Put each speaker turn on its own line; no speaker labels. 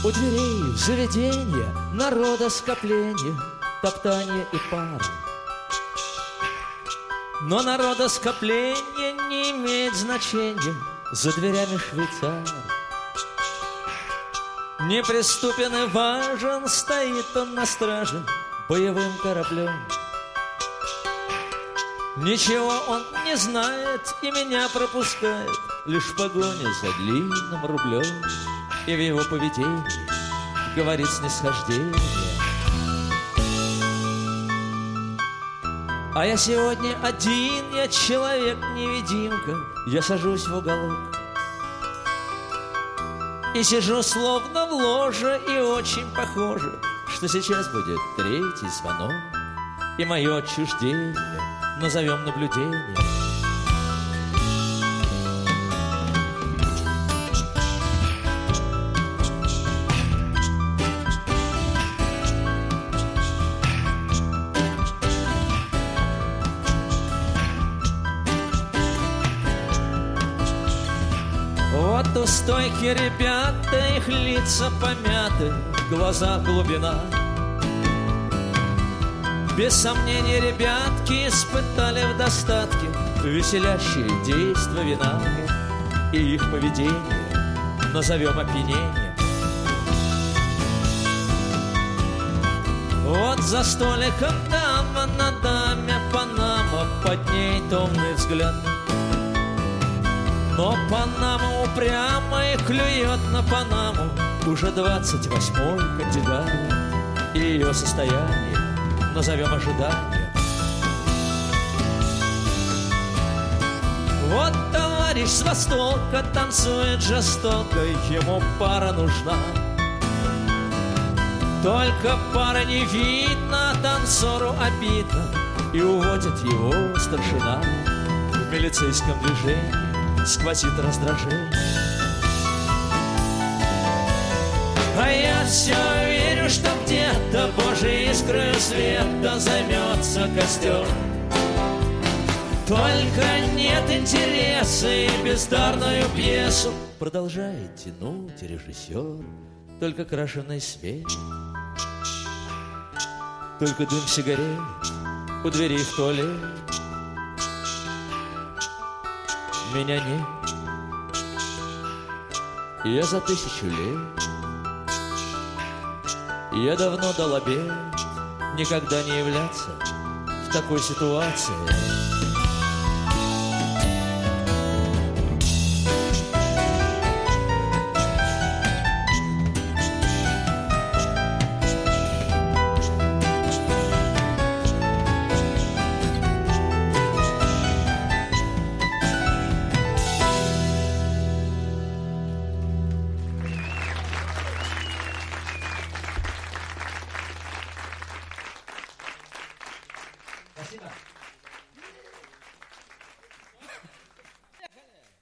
У дверей в заведение народоскопление, топтание и пар. Но народоскопление не имеет значения, за дверями швейцар. Неприступен и важен, стоит он на страже боевым кораблем. Ничего он не знает и меня пропускает, лишь в погоне за длинным рублем. И в его поведении говорит снисхождение. А я сегодня один, я человек-невидимка. Я сажусь в уголок и сижу словно в ложе, и очень похоже, что сейчас будет третий звонок. И мое отчуждение назовем наблюдением. Вот у стойки ребята, их лица помяты, в глазах глубина. Без сомнения, ребятки испытали в достатке веселящие действа вина. И их поведение назовем опьянением. Вот за столиком дама, на даме Панама, под ней томный взгляд. Но Панама упрямо и клюет на Панаму уже 28-й кандидат. И ее состояние назовем ожиданием. Вот товарищ с востока танцует жестоко, ему пара нужна. Только пара не видно, танцору обидно, и уводит его старшина. В милицейском движении сквозит раздражение. А я все верю, что где-то Божьей искрой света займется костер. Только нет интереса, и бездарную пьесу продолжает тянуть режиссер. Только крашеный свет, только дым сигарет у дверей в туалет. Меня нет, я за 1000 лет. Я давно дал обет никогда не являться в такой ситуации.